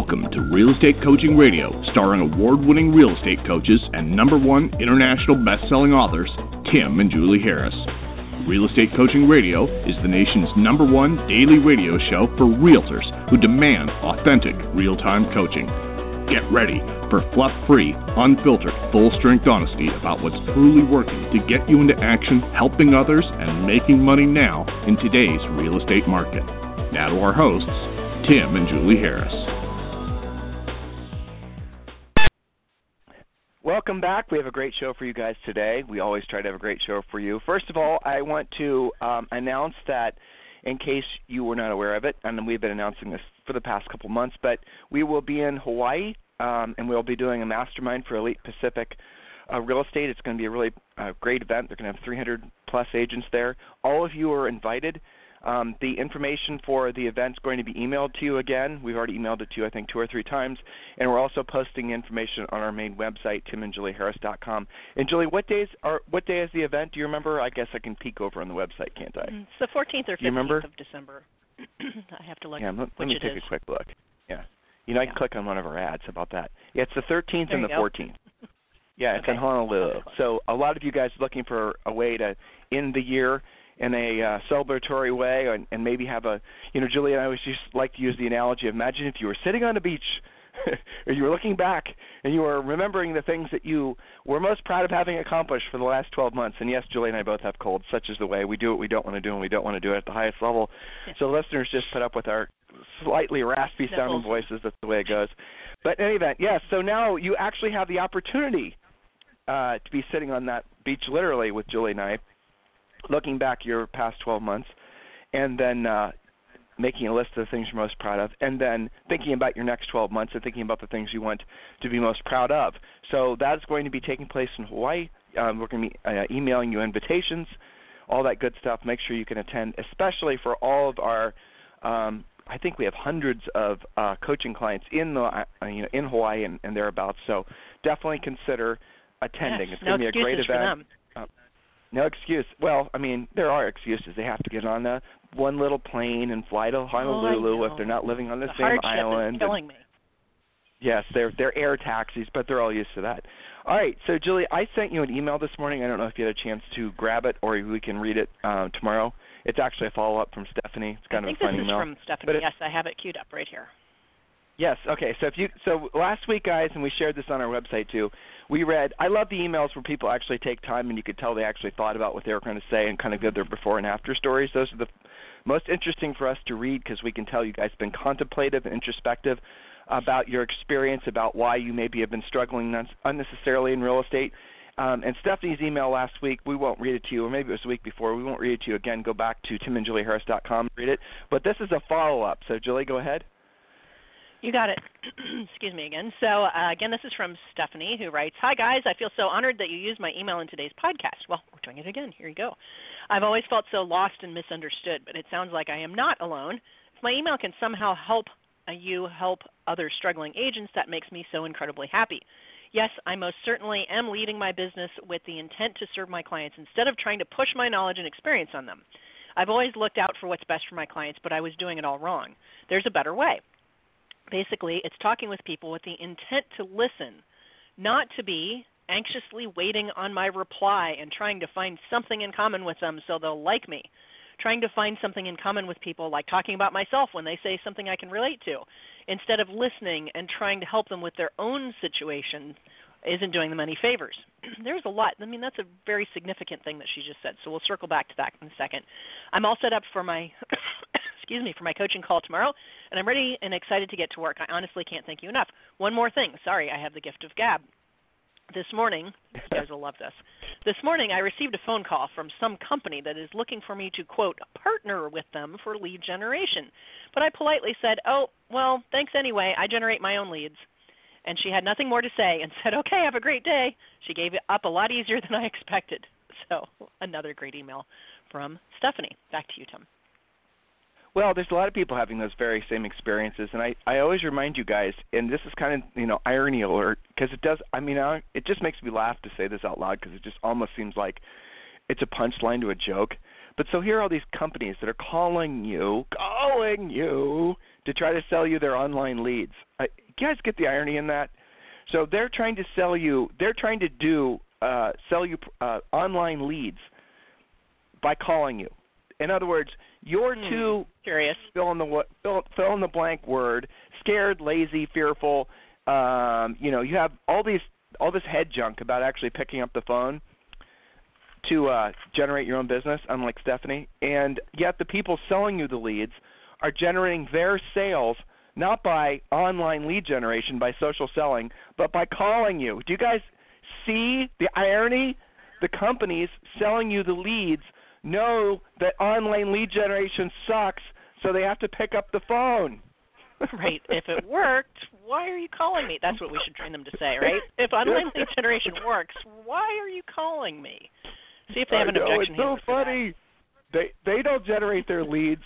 Welcome to Real Estate Coaching Radio, starring award-winning real estate coaches and #1 international best-selling authors, Tim and Julie Harris. Real Estate Coaching Radio is the nation's #1 daily radio show for realtors who demand authentic, real-time coaching. Get ready for fluff-free, unfiltered, full-strength honesty about what's truly working to get you into action, helping others, and making money now in today's real estate market. Now to our hosts, Tim and Julie Harris. Welcome back. We have a great show for you guys today. We always try to have a great show for you. First of all, I want to announce that in case you were not aware of it, and we've been announcing this for the past couple months, but we will be in Hawaii, and we'll be doing a mastermind for Elite Pacific Real Estate. It's going to be a really great event. They're going to have 300-plus agents there. All of you are invited. The information for the event is going to be emailed to you again. We've already emailed it to you, I think, 2 or 3 times. And we're also posting information on our main website, timandjulieharris.com. And, Julie, what day is the event? Do you remember? I guess I can peek over on the website, can't I? It's the 14th or 15th of December. I have to look let me take a quick look. Yeah. I can click on one of our ads. How about that? Yeah, it's the 13th and the 14th. Yeah, it's in Honolulu. So a lot of you guys are looking for a way to end the year in a celebratory way, and maybe have Julie and I always just like to use the analogy of, imagine if you were sitting on a beach or you were looking back and you were remembering the things that you were most proud of having accomplished for the last 12 months. And yes, Julie and I both have colds. Such is the way. We do what we don't want to do, and we don't want to do it at the highest level. Yes. So listeners, just put up with our slightly raspy sounding voices. That's the way it goes. But in any event, yes, so now you actually have the opportunity to be sitting on that beach literally with Julie and I, looking back your past 12 months, and then making a list of the things you're most proud of, and then thinking about your next 12 months and thinking about the things you want to be most proud of. So that's going to be taking place in Hawaii. We're going to be emailing you invitations, all that good stuff. Make sure you can attend, especially for all of our I think we have hundreds of coaching clients in Hawaii and thereabouts. So definitely consider attending. Yes, it's going to be a great event. For them. No excuse. Well, I mean, there are excuses. They have to get on one little plane and fly to Honolulu if they're not living on the same island. Is killing me. Yes, they're air taxis, but they're all used to that. All right, so Julie, I sent you an email this morning. I don't know if you had a chance to grab it or we can read it tomorrow. It's actually a follow-up from Stephanie. It's kind of a fun email. I think this is from Stephanie. Yes, I have it queued up right here. Yes. Okay. So last week, guys, and we shared this on our website too. We read. I love the emails where people actually take time, and you could tell they actually thought about what they were going to say and kind of give their before and after stories. Those are the most interesting for us to read because we can tell you guys have been contemplative and introspective about your experience, about why you maybe have been struggling unnecessarily in real estate. And Stephanie's email last week, we won't read it to you, or maybe it was the week before. We won't read it to you again. Go back to timandjulieharris.com and read it. But this is a follow-up. So, Julie, go ahead. You got it. Excuse me again. So, again, this is from Stephanie, who writes, "Hi, guys. I feel so honored that you used my email in today's podcast." Well, we're doing it again. Here you go. "I've always felt so lost and misunderstood, but it sounds like I am not alone. If my email can somehow help you help other struggling agents, that makes me so incredibly happy. Yes, I most certainly am leading my business with the intent to serve my clients instead of trying to push my knowledge and experience on them. I've always looked out for what's best for my clients, but I was doing it all wrong. There's a better way. Basically, it's talking with people with the intent to listen, not to be anxiously waiting on my reply and trying to find something in common with them so they'll like me. Trying to find something in common with people, like talking about myself when they say something I can relate to, instead of listening and trying to help them with their own situation isn't doing them any favors." There's a lot. I mean, that's a very significant thing that she just said, so we'll circle back to that in a second. "I'm all set up for my for my coaching call tomorrow, and I'm ready and excited to get to work. I honestly can't thank you enough. One more thing. Sorry, I have the gift of gab. This morning," you guys will love this, "this morning I received a phone call from some company that is looking for me to, quote, partner with them for lead generation. But I politely said, oh, well, thanks anyway. I generate my own leads." And she had nothing more to say and said, "Okay, have a great day." She gave it up a lot easier than I expected. So another great email from Stephanie. Back to you, Tim. Well, there's a lot of people having those very same experiences, and I always remind you guys, and this is kind of, irony alert, because it does, it just makes me laugh to say this out loud because it just almost seems like it's a punchline to a joke. But so here are all these companies that are calling you to try to sell you their online leads. You guys get the irony in that? So they're trying to sell you online leads by calling you. In other words, you're too curious. Fill in the blank word. Scared, lazy, fearful. You have all this head junk about actually picking up the phone to generate your own business, unlike Stephanie. And yet the people selling you the leads are generating their sales not by online lead generation, by social selling, but by calling you. Do you guys see the irony? The companies selling you the leads know that online lead generation sucks, so they have to pick up the phone. Right. If it worked, why are you calling me? That's what we should train them to say, right? If online lead generation works, why are you calling me? See if they have an objection. It's so funny. They don't generate their leads.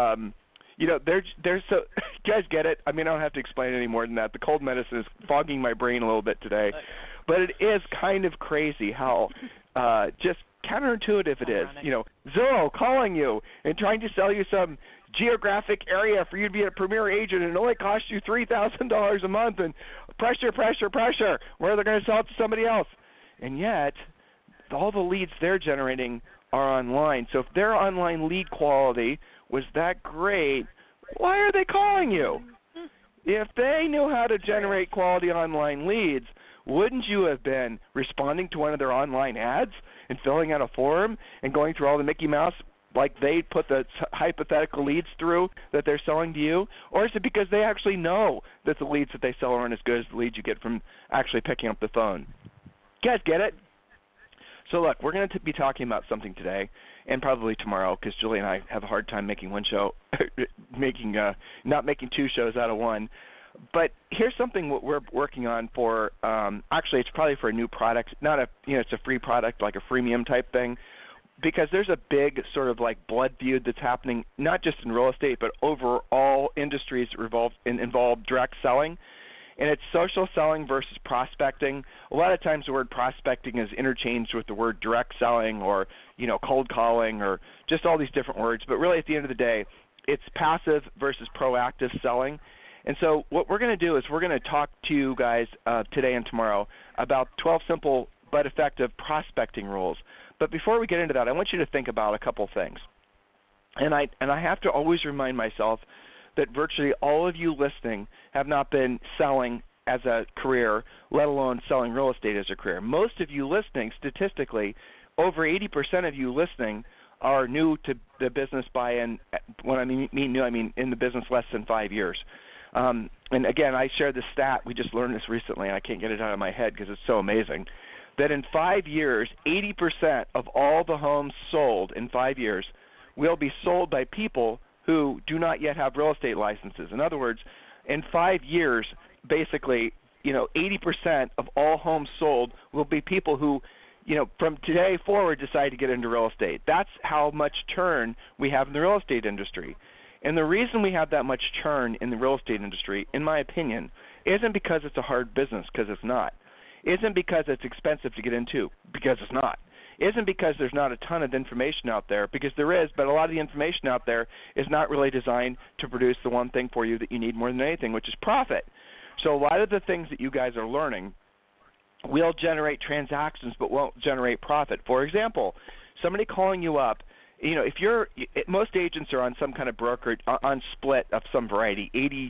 They're so. You guys get it? I mean, I don't have to explain any more than that. The cold medicine is fogging my brain a little bit today, but it is kind of crazy how just counterintuitive it is. Zillow calling you and trying to sell you some geographic area for you to be a premier agent, and it only costs you $3,000 a month, and pressure, where they're going to sell it to somebody else. And yet, all the leads they're generating are online. So if their online lead quality was that great, why are they calling you? If they knew how to generate quality online leads, wouldn't you have been responding to one of their online ads and filling out a form and going through all the Mickey Mouse like they put the hypothetical leads through that they're selling to you? Or is it because they actually know that the leads that they sell aren't as good as the leads you get from actually picking up the phone? You guys get it? So look, we're going to be talking about something today and probably tomorrow, because Julie and I have a hard time making one show, not making two shows out of one. But here's something what we're working on for. Actually, it's probably for a new product, not it's a free product like a freemium type thing, because there's a big sort of like blood feud that's happening not just in real estate but over all industries involve direct selling. And it's social selling versus prospecting. A lot of times the word prospecting is interchanged with the word direct selling or, cold calling or just all these different words. But really at the end of the day, it's passive versus proactive selling. And so what we're going to do is we're going to talk to you guys today and tomorrow about 12 simple but effective prospecting rules. But before we get into that, I want you to think about a couple things. And I have to always remind myself that virtually all of you listening have not been selling as a career, let alone selling real estate as a career. Most of you listening, statistically, over 80% of you listening are new to the business when I mean new, I mean in the business less than 5 years. And again, I shared this stat. We just learned this recently, and I can't get it out of my head because it's so amazing, that in 5 years, 80% of all the homes sold in 5 years will be sold by people who do not yet have real estate licenses. In other words, in 5 years, basically, 80% of all homes sold will be people who, from today forward decide to get into real estate. That's how much churn we have in the real estate industry. And the reason we have that much churn in the real estate industry, in my opinion, isn't because it's a hard business, because it's not. Isn't because it's expensive to get into, because it's not. Isn't because there's not a ton of information out there, because there is, but a lot of the information out there is not really designed to produce the one thing for you that you need more than anything, which is profit. So a lot of the things that you guys are learning will generate transactions but won't generate profit. For example, somebody calling you up, most agents are on some kind of brokerage, on split of some variety, 80-20,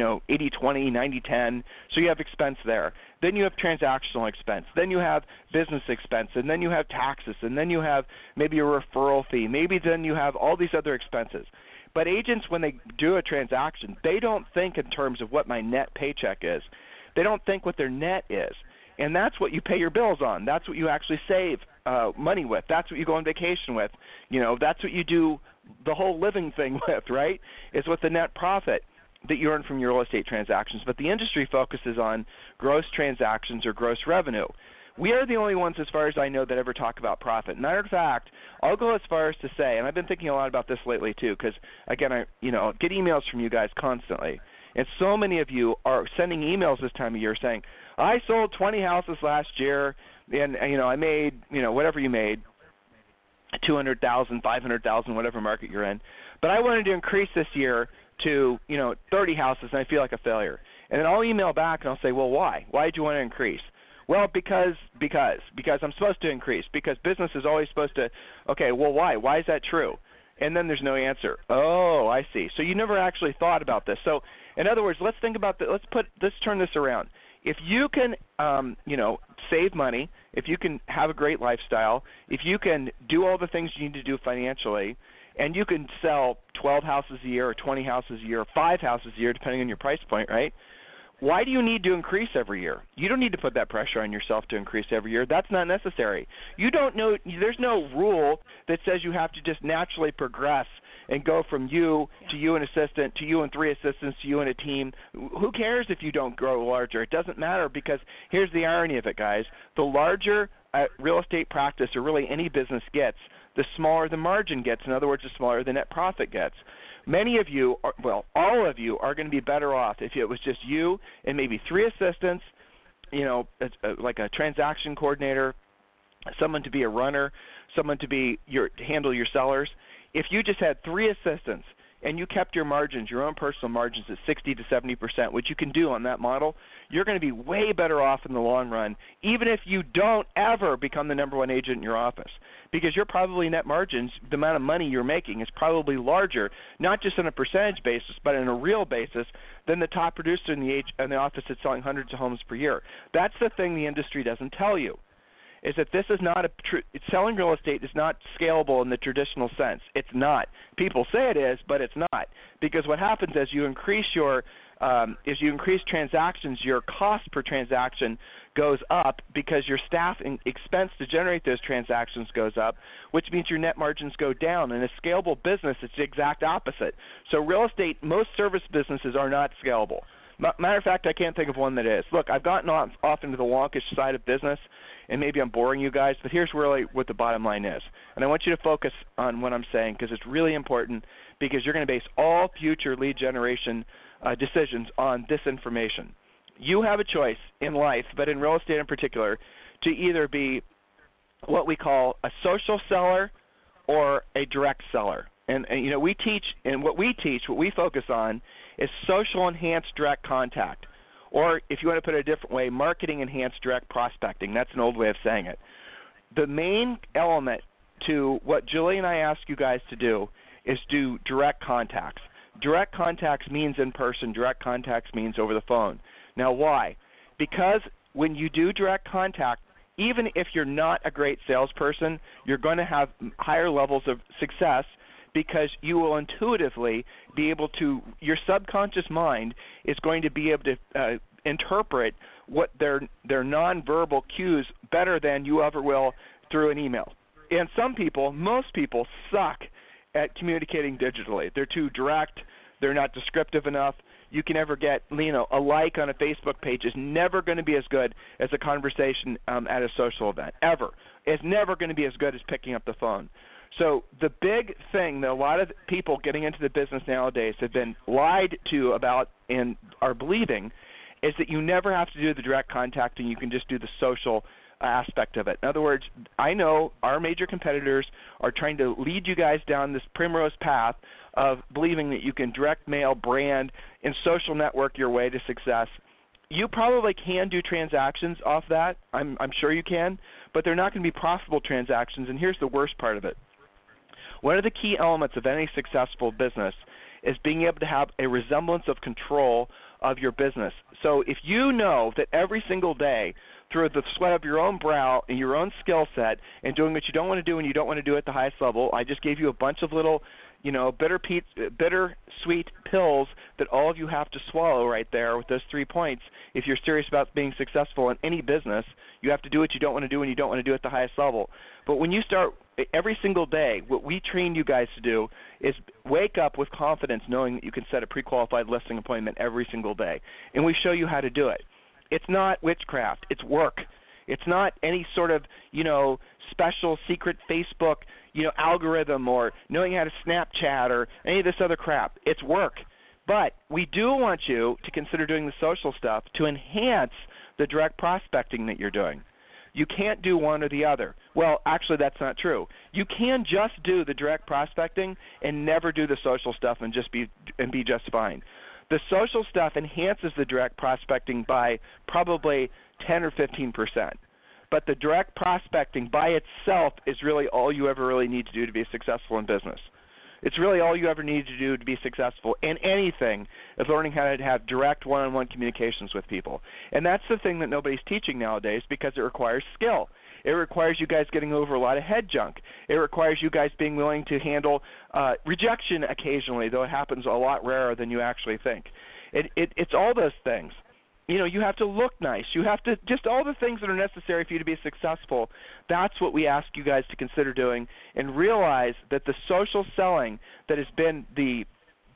90-10, so you have expense there. Then you have transactional expense. Then you have business expense. And then you have taxes. And then you have maybe a referral fee. Maybe then you have all these other expenses. But agents, when they do a transaction, they don't think in terms of what my net paycheck is. They don't think what their net is. And that's what you pay your bills on. That's what you actually save money with. That's what you go on vacation with. That's what you do the whole living thing with, right? Is with the net profit that you earn from your real estate transactions. But the industry focuses on gross transactions or gross revenue. We are the only ones, as far as I know, that ever talk about profit. Matter of fact, I'll go as far as to say, and I've been thinking a lot about this lately too, because again, I get emails from you guys constantly, and so many of you are sending emails this time of year saying, I sold 20 houses last year, and I made whatever you made, 200,000, 500,000, whatever market you're in. But I wanted to increase this year to 30 houses, and I feel like a failure. And then I'll email back and I'll say, well, why? Why did you want to increase? Well, because I'm supposed to increase. Because business is always supposed to. Okay, well, why? Why is that true? And then there's no answer. Oh, I see. So you never actually thought about this. So in other words, let's think about that. Let's turn this around. If you can, save money, if you can have a great lifestyle, if you can do all the things you need to do financially, and you can sell 12 houses a year or 20 houses a year or 5 houses a year, depending on your price point, right? Why do you need to increase every year? You don't need to put that pressure on yourself to increase every year. That's not necessary. You don't know. There's no rule that says you have to just naturally progress and go from you to you and assistant to you and 3 assistants to you and a team. Who cares if you don't grow larger? It doesn't matter, because here's the irony of it, guys. The larger a real estate practice or really any business gets, the smaller the margin gets. In other words, the smaller the net profit gets. Many of you, all of you, are going to be better off if it was just you and maybe 3 assistants, like a transaction coordinator, someone to be a runner, someone to handle your sellers. If you just had 3 assistants and you kept your margins, your own personal margins, at 60 to 70%, which you can do on that model, you're going to be way better off in the long run, even if you don't ever become the number 1 agent in your office, because your probably net margins, the amount of money you're making, is probably larger, not just on a percentage basis, but on a real basis, than the top producer in the office that's selling hundreds of homes per year. That's the thing the industry doesn't tell you, is that this is not selling real estate is not scalable in the traditional sense. It's not. People say it is, but it's not, because what happens as you increase transactions, your cost per transaction goes up because your staff expense to generate those transactions goes up, which means your net margins go down. In a scalable business, it's the exact opposite. So real estate, most service businesses are not scalable. Matter of fact, I can't think of one that is. Look, I've gotten off into the wonkish side of business, and maybe I'm boring you guys, but here's really what the bottom line is. And I want you to focus on what I'm saying, because it's really important, because you're going to base all future lead generation decisions on this information. You have a choice in life, but in real estate in particular, to either be what we call a social seller or a direct seller. And we teach, and what we focus on is social enhanced direct contact. Or if you want to put it a different way, marketing enhanced direct prospecting. That's an old way of saying it. The main element to what Julie and I ask you guys to do is do direct contacts. Direct contacts means in person. Direct contacts means over the phone. Now, why? Because when you do direct contact, even if you're not a great salesperson, you're going to have higher levels of success, because you will intuitively be able to, your subconscious mind is going to be able to interpret what their nonverbal cues better than you ever will through an email. And most people suck at communicating digitally. They're too direct. They're not descriptive enough. You can never get, a like on a Facebook page is never going to be as good as a conversation at a social event, ever. It's never going to be as good as picking up the phone. So the big thing that a lot of people getting into the business nowadays have been lied to about and are believing is that you never have to do the direct contacting. You can just do the social aspect of it. In other words, I know our major competitors are trying to lead you guys down this primrose path of believing that you can direct mail, brand, and social network your way to success. You probably can do transactions off that. I'm sure you can, but they're not going to be profitable transactions, and here's the worst part of it. One of the key elements of any successful business is being able to have a resemblance of control of your business. So if you know that every single day, through the sweat of your own brow and your own skill set and doing what you don't want to do and you don't want to do at the highest level, I just gave you a bunch of little, bitter sweet pills that all of you have to swallow right there with those 3 points. If you're serious about being successful in any business, you have to do what you don't want to do and you don't want to do at the highest level. But when you start every single day, what we train you guys to do is wake up with confidence knowing that you can set a pre-qualified listing appointment every single day. And we show you how to do it. It's not witchcraft. It's work. It's not any sort of, special secret Facebook, algorithm or knowing how to Snapchat or any of this other crap. It's work. But we do want you to consider doing the social stuff to enhance the direct prospecting that you're doing. You can't do one or the other. Well, actually, that's not true. You can just do the direct prospecting and never do the social stuff and be just fine. The social stuff enhances the direct prospecting by probably 10 or 15%. But the direct prospecting by itself is really all you ever really need to do to be successful in business. It's really all you ever need to do to be successful in anything is learning how to have direct one-on-one communications with people. And that's the thing that nobody's teaching nowadays because it requires skill. It requires you guys getting over a lot of head junk. It requires you guys being willing to handle rejection occasionally, though it happens a lot rarer than you actually think. It's all those things. You know, you have to look nice. You have to just all the things that are necessary for you to be successful. That's what we ask you guys to consider doing, and realize that the social selling that has been the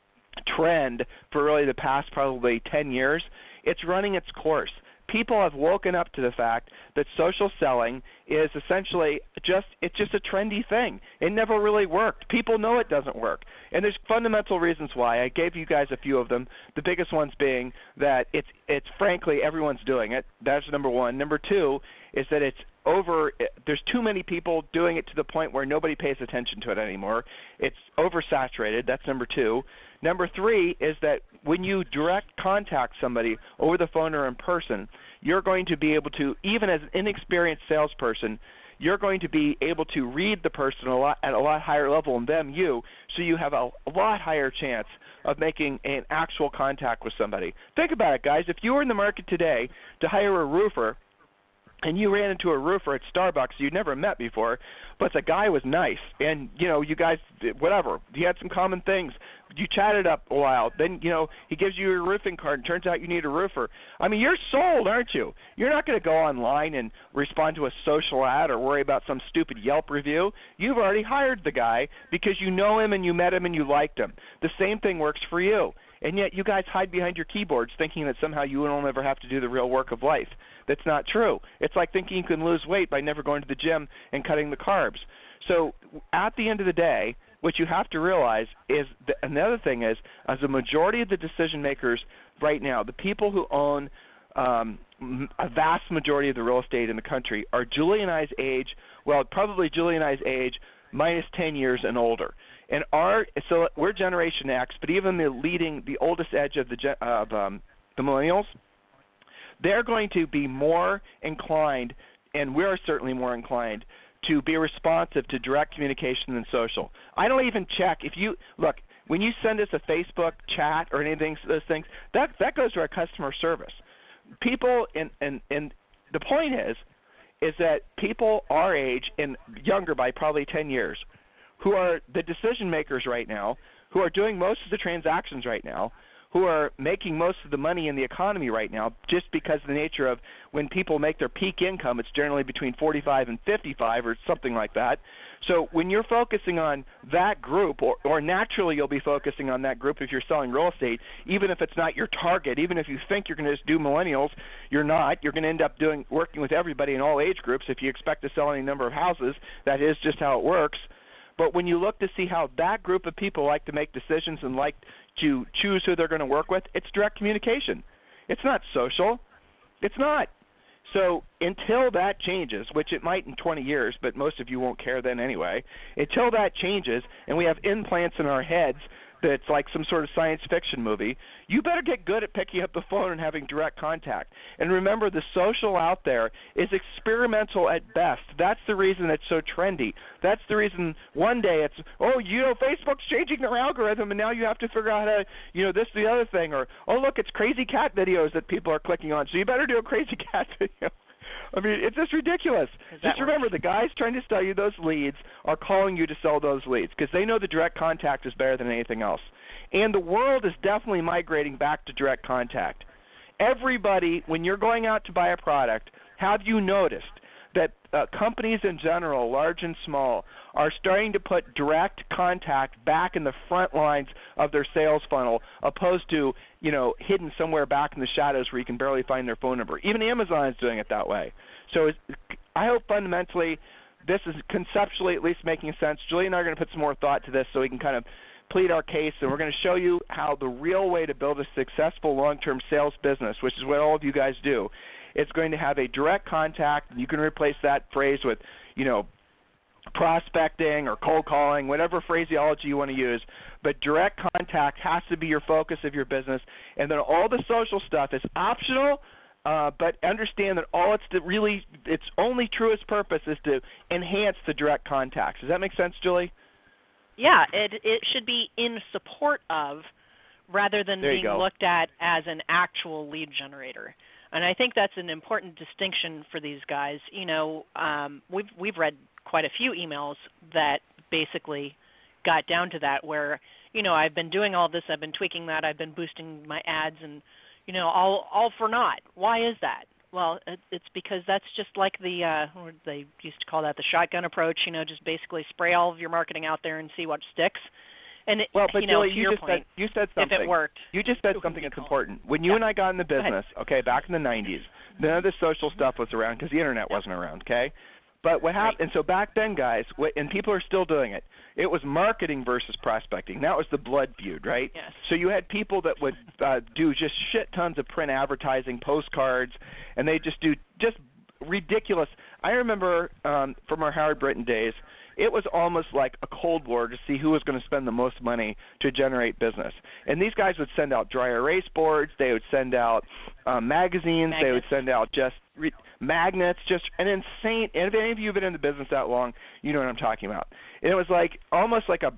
trend for really the past probably 10 years, it's running its course. People have woken up to the fact that social selling is essentially it's just a trendy thing. It never really worked. People know it doesn't work. And there's fundamental reasons why. I gave you guys a few of them, the biggest ones being that it's frankly everyone's doing it. That's number one. Number two is that there's too many people doing it to the point where nobody pays attention to it anymore. It's oversaturated. That's number two. Number three is that when you direct contact somebody over the phone or in person, you're going to be able to, even as an inexperienced salesperson, you're going to be able to read the person at a lot higher level than them, so you have a lot higher chance of making an actual contact with somebody. Think about it, guys. If you were in the market today to hire a roofer, and you ran into a roofer at Starbucks you'd never met before, but the guy was nice, and, you guys, whatever, you had some common things. You chatted up a while. Then, he gives you your roofing card, and turns out you need a roofer. I mean, you're sold, aren't you? You're not going to go online and respond to a social ad or worry about some stupid Yelp review. You've already hired the guy because you know him and you met him and you liked him. The same thing works for you. And yet you guys hide behind your keyboards thinking that somehow you will never have to do the real work of life. That's not true. It's like thinking you can lose weight by never going to the gym and cutting the carbs. So at the end of the day, what you have to realize is, another thing is, as a majority of the decision makers right now, the people who own a vast majority of the real estate in the country are Julie and I's age, probably Julie and I's age minus 10 years and older. And so we're Generation X, but even the oldest edge of the millennials, they're going to be more inclined, and we're certainly more inclined, to be responsive to direct communication than social. I don't even check when you send us a Facebook chat or anything, those things, that goes to our customer service. People, and the point is that people our age and younger by probably 10 years, who are the decision makers right now, who are doing most of the transactions right now, who are making most of the money in the economy right now, just because of the nature of when people make their peak income, it's generally between 45 and 55 or something like that. So when you're focusing on that group, or naturally you'll be focusing on that group if you're selling real estate, even if it's not your target, even if you think you're going to just do millennials, you're not. You're going to end up working with everybody in all age groups. If you expect to sell any number of houses, that is just how it works. But when you look to see how that group of people like to make decisions and like to choose who they're going to work with, it's direct communication. It's not social. It's not. So until that changes, which it might in 20 years, but most of you won't care then anyway, until that changes and we have implants in our heads that's like some sort of science fiction movie, you better get good at picking up the phone and having direct contact. And remember, the social out there is experimental at best. That's the reason it's so trendy. That's the reason one day it's, Facebook's changing their algorithm and now you have to figure out how to, this, the other thing. Or, look, it's crazy cat videos that people are clicking on, so you better do a crazy cat video. I mean, it's just ridiculous. Just remember, the guys trying to sell you those leads are calling you to sell those leads because they know the direct contact is better than anything else. And the world is definitely migrating back to direct contact. Everybody, when you're going out to buy a product, have you noticed that companies in general, large and small, are starting to put direct contact back in the front lines of their sales funnel, opposed to, hidden somewhere back in the shadows where you can barely find their phone number. Even Amazon is doing it that way. So I hope fundamentally this is conceptually at least making sense. Julie and I are going to put some more thought to this so we can kind of plead our case, and we're going to show you how the real way to build a successful long-term sales business, which is what all of you guys do, It's going to have a direct contact. You can replace that phrase with, prospecting or cold calling, whatever phraseology you want to use. But direct contact has to be your focus of your business. And then all the social stuff is optional, but understand that its only truest purpose is to enhance the direct contacts. Does that make sense, Julie? Yeah, it should be in support of rather than being looked at as an actual lead generator. And I think that's an important distinction for these guys. We've read quite a few emails that basically got down to that where, I've been doing all this, I've been tweaking that, I've been boosting my ads and, all for naught. Why is that? Well, it's because that's just like they used to call that the shotgun approach, just basically spray all of your marketing out there and see what sticks. And but Julie, you said something. If it worked, you just said something that's important. When you and I got in the business, back in the 90s, none of this social stuff was around because the internet wasn't around, okay? But what happened, and so back then, guys, and people are still doing it, it was marketing versus prospecting. That was the blood feud, right? Yes. So you had people that would do just shit tons of print advertising, postcards, and they just do just ridiculous. I remember from our Howard Britton days, it was almost like a Cold War to see who was going to spend the most money to generate business. And these guys would send out dry erase boards. They would send out magazines. They would send out just magnets, just an insane – and if any of you have been in the business that long, you know what I'm talking about. And it was like almost like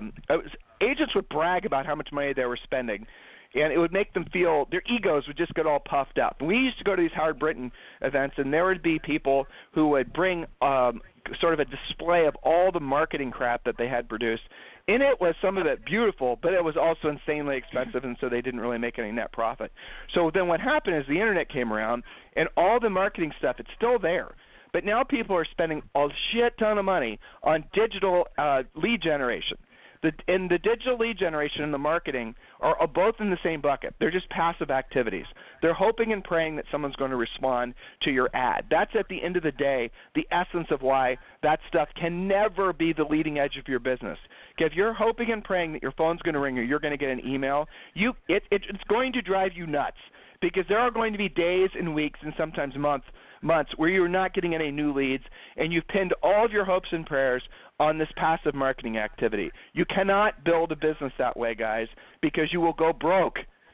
agents would brag about how much money they were spending, and it would make them feel – their egos would just get all puffed up. And we used to go to these Howard Britton events, and there would be people who would bring sort of a display of all the marketing crap that they had produced. In it was some of it beautiful, but it was also insanely expensive, and so they didn't really make any net profit. So then what happened is the internet came around, and all the marketing stuff, it's still there. But now people are spending a shit ton of money on digital lead generation. And the digital lead generation and the marketing are both in the same bucket. They're just passive activities. They're hoping and praying that someone's going to respond to your ad. That's at the end of the day the essence of why that stuff can never be the leading edge of your business. If you're hoping and praying that your phone's going to ring or you're going to get an email, it's going to drive you nuts because there are going to be days and weeks and sometimes months where you're not getting any new leads and you've pinned all of your hopes and prayers on this passive marketing activity. You cannot build a business that way, guys, because you will go broke.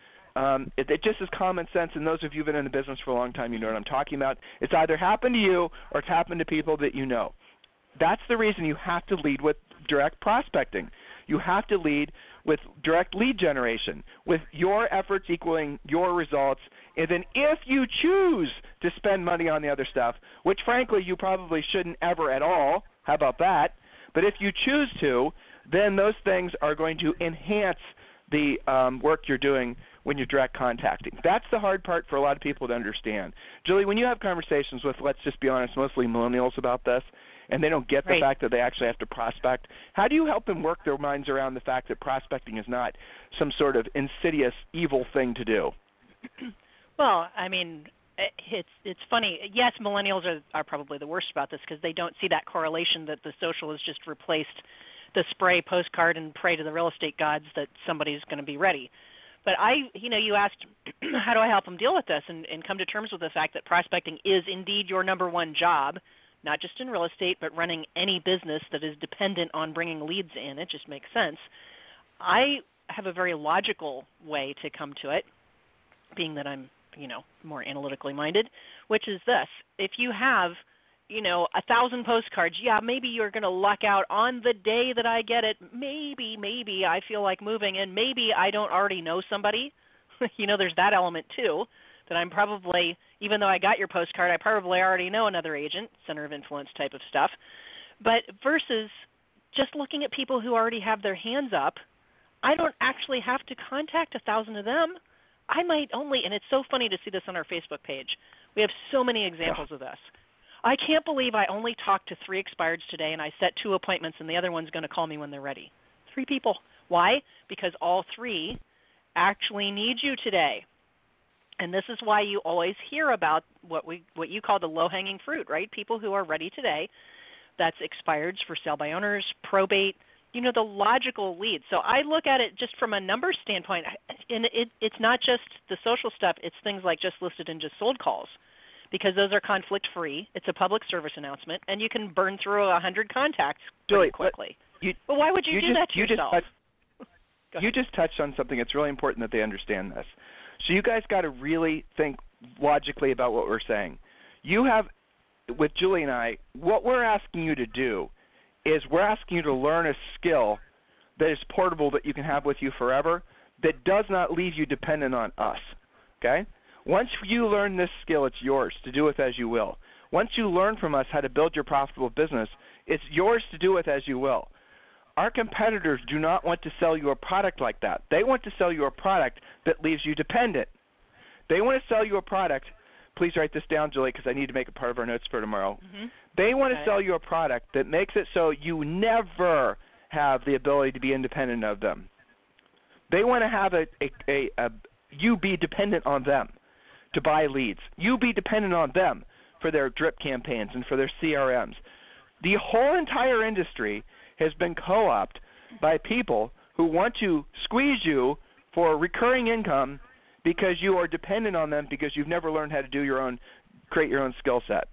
It just is common sense, and those of you who've been in the business for a long time, you know what I'm talking about. It's either happened to you or it's happened to people that you know. That's the reason you have to lead with direct prospecting. You have to lead with direct lead generation, with your efforts equaling your results, and then if you choose to spend money on the other stuff, which frankly you probably shouldn't ever at all, how about that? But if you choose to, then those things are going to enhance the work you're doing when you're direct contacting. That's the hard part for a lot of people to understand. Julie, when you have conversations with, let's just be honest, mostly millennials about this, and they don't get the fact that they actually have to prospect, how do you help them work their minds around the fact that prospecting is not some sort of insidious, evil thing to do? Well, I mean, it's funny. Yes, millennials are probably the worst about this because they don't see that correlation that the social has just replaced the spray postcard and pray to the real estate gods that somebody's going to be ready. But you asked, how do I help them deal with this and come to terms with the fact that prospecting is indeed your number one job, not just in real estate, but running any business that is dependent on bringing leads in. It just makes sense. I have a very logical way to come to it, being that I'm more analytically minded, which is this. If you have, 1,000 postcards, maybe you're going to luck out on the day that I get it. Maybe I feel like moving, and maybe I don't already know somebody. There's that element too, that I'm probably, even though I got your postcard, I probably already know another agent, center of influence type of stuff. But versus just looking at people who already have their hands up, I don't actually have to contact 1,000 of them. I might only, and it's so funny to see this on our Facebook page. We have so many examples of this. I can't believe I only talked to 3 expireds today, and I set 2 appointments, and the other one's going to call me when they're ready. 3 people. Why? Because all 3 actually need you today. And this is why you always hear about what you call the low-hanging fruit, right? People who are ready today. That's expireds for sale by owners, probate, the logical leads. So I look at it just from a numbers standpoint, and it's not just the social stuff. It's things like just listed and just sold calls. because those are conflict-free. It's a public service announcement, and you can burn through 100 contacts Julie, pretty quickly. But why would you do that to yourself? You just touched on something. It's really important that they understand this. So you guys got to really think logically about what we're saying. You have, with Julie and I, what we're asking you to do is we're asking you to learn a skill that is portable, that you can have with you forever, that does not leave you dependent on us, okay? Once you learn this skill, it's yours to do with as you will. Once you learn from us how to build your profitable business, it's yours to do with as you will. Our competitors do not want to sell you a product like that. They want to sell you a product that leaves you dependent. They want to sell you a product. Please write this down, Julie, because I need to make it part of our notes for tomorrow. Mm-hmm. They want to sell you a product that makes it so you never have the ability to be independent of them. They want to have you be dependent on them to buy leads. You be dependent on them for their drip campaigns and for their CRMs. The whole entire industry has been co-opted by people who want to squeeze you for recurring income because you are dependent on them because you've never learned how to create your own skill set.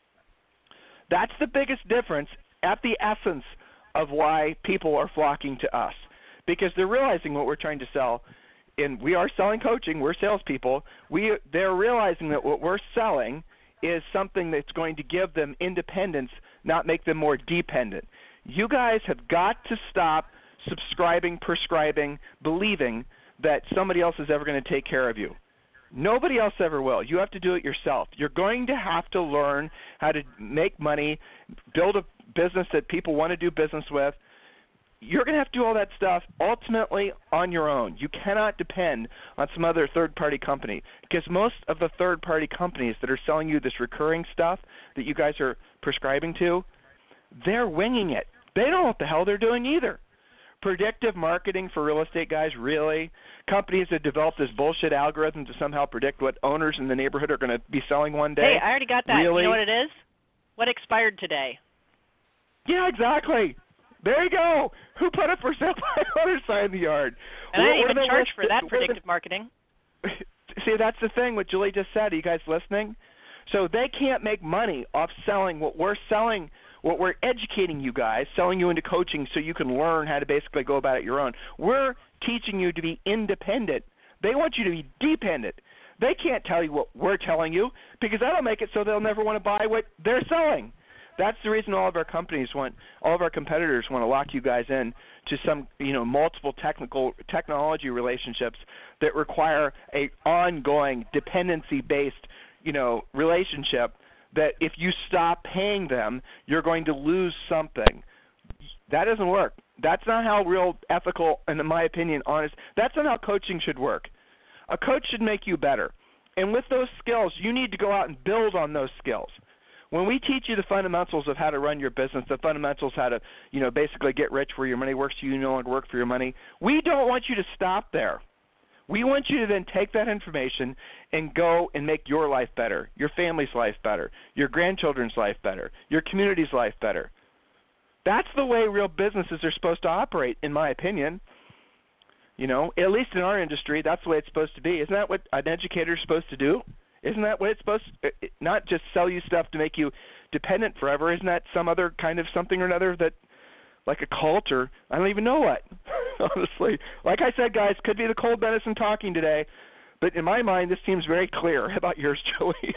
That's the biggest difference at the essence of why people are flocking to us, because they're realizing what we're trying to sell. And we are selling coaching. We're salespeople. They're realizing that what we're selling is something that's going to give them independence, not make them more dependent. You guys have got to stop subscribing, prescribing, believing that somebody else is ever going to take care of you. Nobody else ever will. You have to do it yourself. You're going to have to learn how to make money, build a business that people want to do business with. You're going to have to do all that stuff ultimately on your own. You cannot depend on some other third-party company, because most of the third-party companies that are selling you this recurring stuff that you guys are prescribing to, they're winging it. They don't know what the hell they're doing either. Predictive marketing for real estate guys, really? Companies that develop this bullshit algorithm to somehow predict what owners in the neighborhood are going to be selling one day? Hey, I already got that. Really? You know what it is? What expired today? Yeah, exactly. There you go. Who put a for sale by owner sign in the yard? And I didn't even charge for that predictive marketing. See, that's the thing, what Julie just said. Are you guys listening? So they can't make money off selling what we're selling, what we're educating you guys, selling you into coaching so you can learn how to basically go about it your own. We're teaching you to be independent. They want you to be dependent. They can't tell you what we're telling you because that'll make it so they'll never want to buy what they're selling. That's the reason all of our competitors want to lock you guys in to some, multiple technology relationships that require a ongoing dependency-based, relationship that if you stop paying them, you're going to lose something. That doesn't work. That's not how real ethical, and in my opinion, honest, that's not how coaching should work. A coach should make you better. And with those skills, you need to go out and build on those skills. When we teach you the fundamentals of how to run your business, the fundamentals how to, basically get rich where your money works so you no longer work for your money, we don't want you to stop there. We want you to then take that information and go and make your life better, your family's life better, your grandchildren's life better, your community's life better. That's the way real businesses are supposed to operate, in my opinion. At least in our industry, that's the way it's supposed to be. Isn't that what an educator is supposed to do? Isn't that what it's supposed to – not just sell you stuff to make you dependent forever. Isn't that some other kind of something or another that – like a cult or I don't even know what, honestly. Like I said, guys, could be the cold medicine talking today, but in my mind this seems very clear. How about yours, Julie?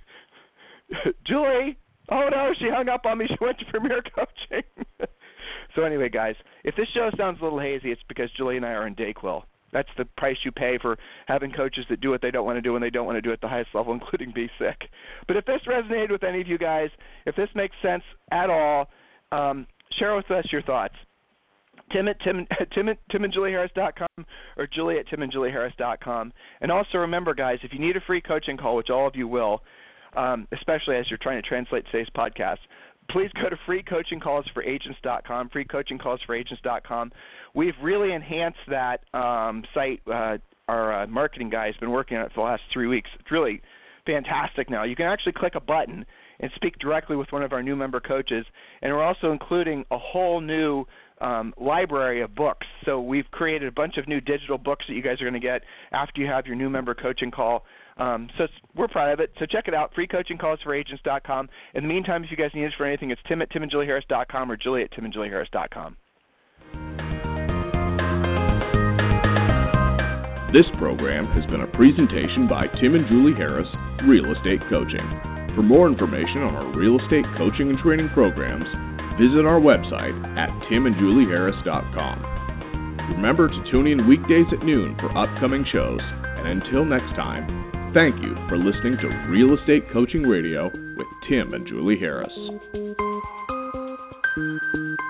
Julie? Oh, no, she hung up on me. She went to Premier Coaching. So anyway, guys, if this show sounds a little hazy, it's because Julie and I are in Dayquil. That's the price you pay for having coaches that do what they don't want to do when they don't want to do it at the highest level, including be sick. But if this resonated with any of you guys, if this makes sense at all, share with us your thoughts. Tim at timandjulieharris.com or Julie at timandjulieharris.com. And also remember, guys, if you need a free coaching call, which all of you will, especially as you're trying to translate today's podcast, please go to freecoachingcallsforagents.com, freecoachingcallsforagents.com. We've really enhanced that site. Our marketing guy has been working on it for the last 3 weeks. It's really fantastic now. You can actually click a button and speak directly with one of our new member coaches, and we're also including a whole new library of books. So we've created a bunch of new digital books that you guys are going to get after you have your new member coaching call. we're proud of it. So check it out, freecoachingcallsforagents.com. In the meantime, if you guys need us for anything, it's Tim at timandjulieharris.com or Julie at timandjulieharris.com. This program has been a presentation by Tim and Julie Harris, Real Estate Coaching. For more information on our real estate coaching and training programs, visit our website at timandjulieharris.com. Remember to tune in weekdays at noon for upcoming shows. And until next time, thank you for listening to Real Estate Coaching Radio with Tim and Julie Harris.